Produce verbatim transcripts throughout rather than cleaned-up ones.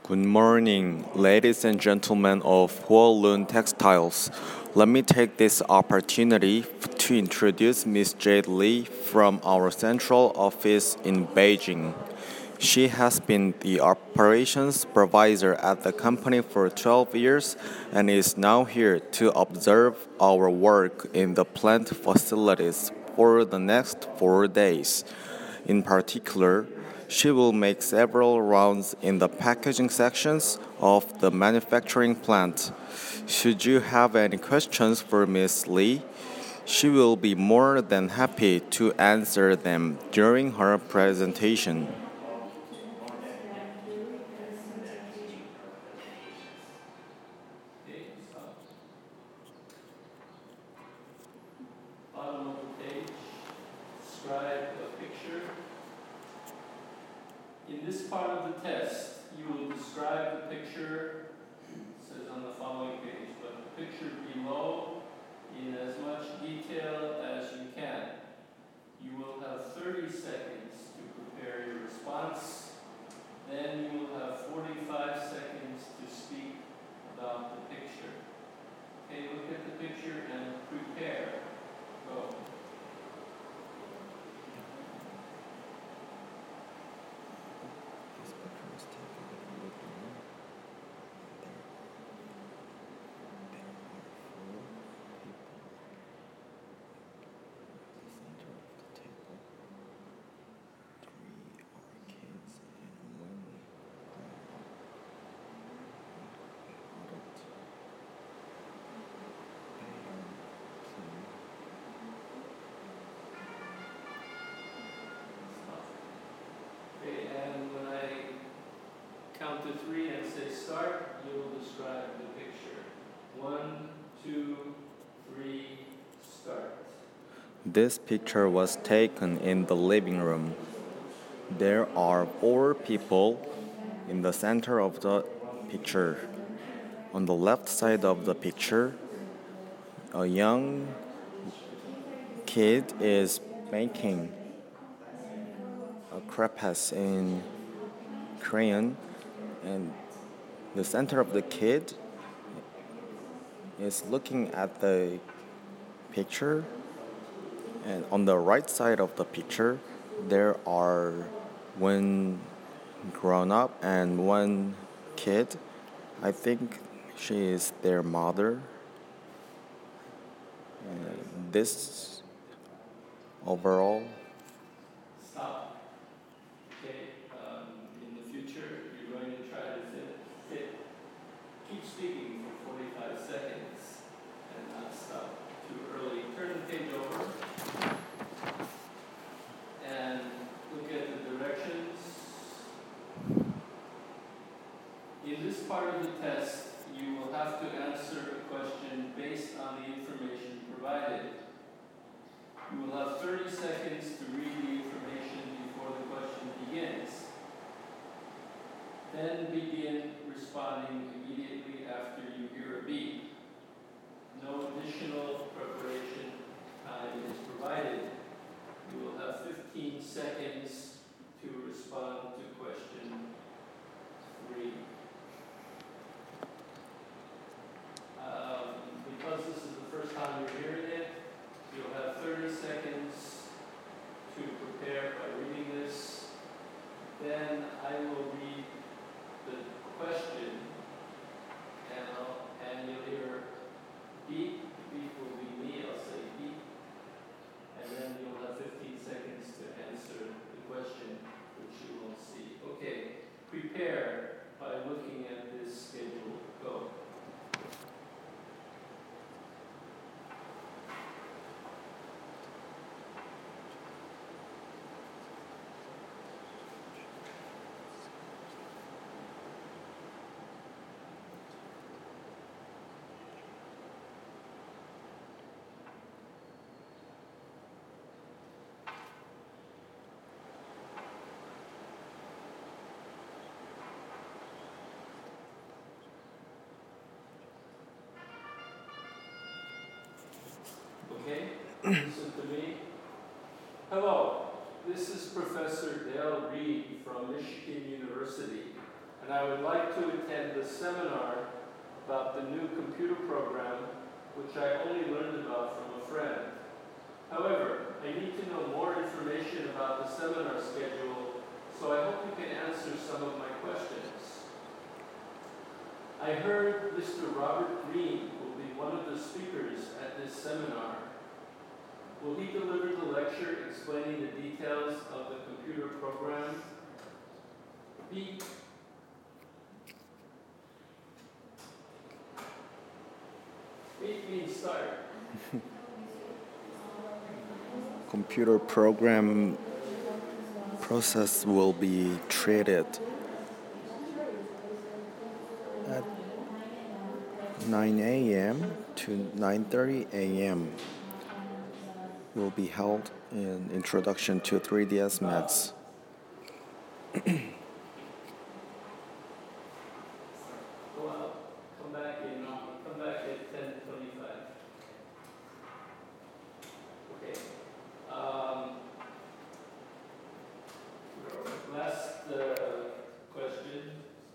Good morning, ladies and gentlemen of Huolun Textiles. Let me take this opportunity to introduce Miss Jade Lee from our central office in Beijing. She has been the operations supervisor at the company for twelve years and is now here to observe our work in the plant facilities for the next four days. In particular, she will make several rounds in the packaging sections of the manufacturing plant. Should you have any questions for Miss Lee, she will be more than happy to answer them during her presentation. Bottom of the page, describe a picture. In this part of the test, you will describe the picture, it says on the following page, but the picture below in as much detail as you can. You will have thirty seconds to prepare your response. Then you will have forty-five seconds to speak about the picture. Okay, look at the picture and prepare. Go. Okay, and when I count to three and say start, you will describe the picture. One, two, three, start. This picture was taken in the living room. There are four people in the center of the picture. On the left side of the picture, a young kid is making a crepasse in crayon, and the center of the kid is looking at the picture, and on the right side of the picture there are one grown up and one kid. I think she is their mother. And this overall Stop. Okay, um, in the future, you're going to try to fit, fit, keep speaking for forty-five seconds and not stop too early. Turn the page over and look at the directions. In this part of the test, you will have to answer a question based on the information provided. You will have thirty seconds to read the information before the question begins. Then begin responding immediately after you hear a beep. No additional preparation time is provided. You will have fifteen seconds to respond to question three. Um, because this is the first time you're hearing it, you'll have thirty seconds to prepare by reading this. Then I will read the question, and, I'll, and you'll hear beep. Beep will be me. I'll say beep. And then you'll have fifteen seconds to answer the question, which you won't see. Okay, prepare by looking at this schedule. Go. Okay, listen to me. Hello, this is Professor Dale Reed from Michigan University, and and I would like to attend the seminar about the new computer program, which I only learned about from a friend. However, I need to know more information about the seminar schedule, so I hope you can answer some of my questions. I heard Mister Robert Green will be one of the speakers at this seminar. Will he deliver the lecture explaining the details of the computer program? B. Beat means start. Computer program process will be treated at nine a m to nine thirty a m Will be held in Introduction to three D S Max. Go out, come back in, come back at ten twenty-five. Okay. Um, last uh, question.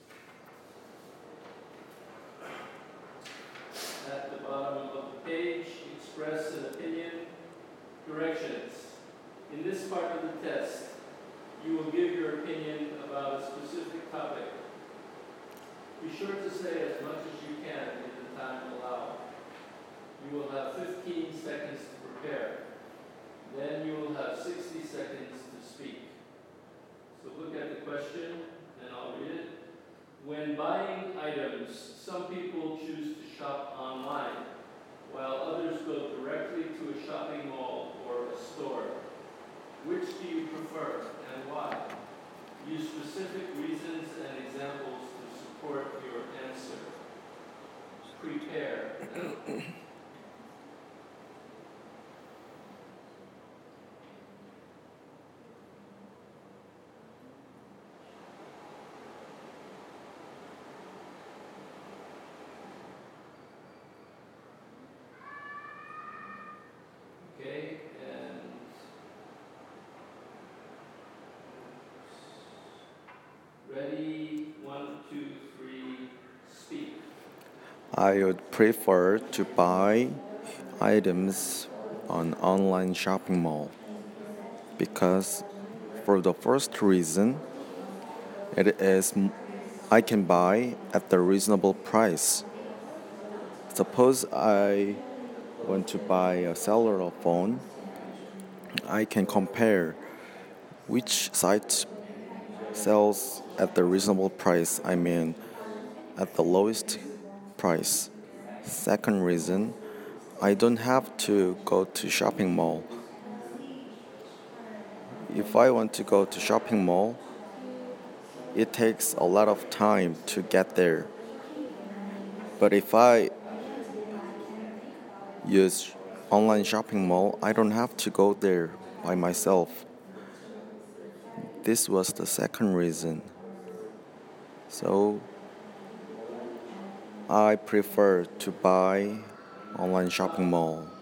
At the bottom of the page, express an opinion. Directions. In this part of the test, you will give your opinion about a specific topic. Be sure to say as much as you can in the time allowed. You will have fifteen seconds to prepare. Then you will have sixty seconds to speak. So look at the question, and I'll read it. When buying items, some people choose to shop online, while others go directly to a shopping mall or a store. Which do you prefer and why? Use specific reasons and examples to support your answer. Prepare now. Okay, and ready, one, two, three, speak. I would prefer to buy items on online shopping mall because for the first reason, it is I can buy at the reasonable price. Suppose I want to buy a cellular phone, I can compare which site sells at the reasonable price, I mean at the lowest price. Second reason, I don't have to go to shopping mall. If I want to go to shopping mall, it takes a lot of time to get there. But if I use online shopping mall, I don't have to go there by myself. This was the second reason. So I prefer to buy online shopping mall.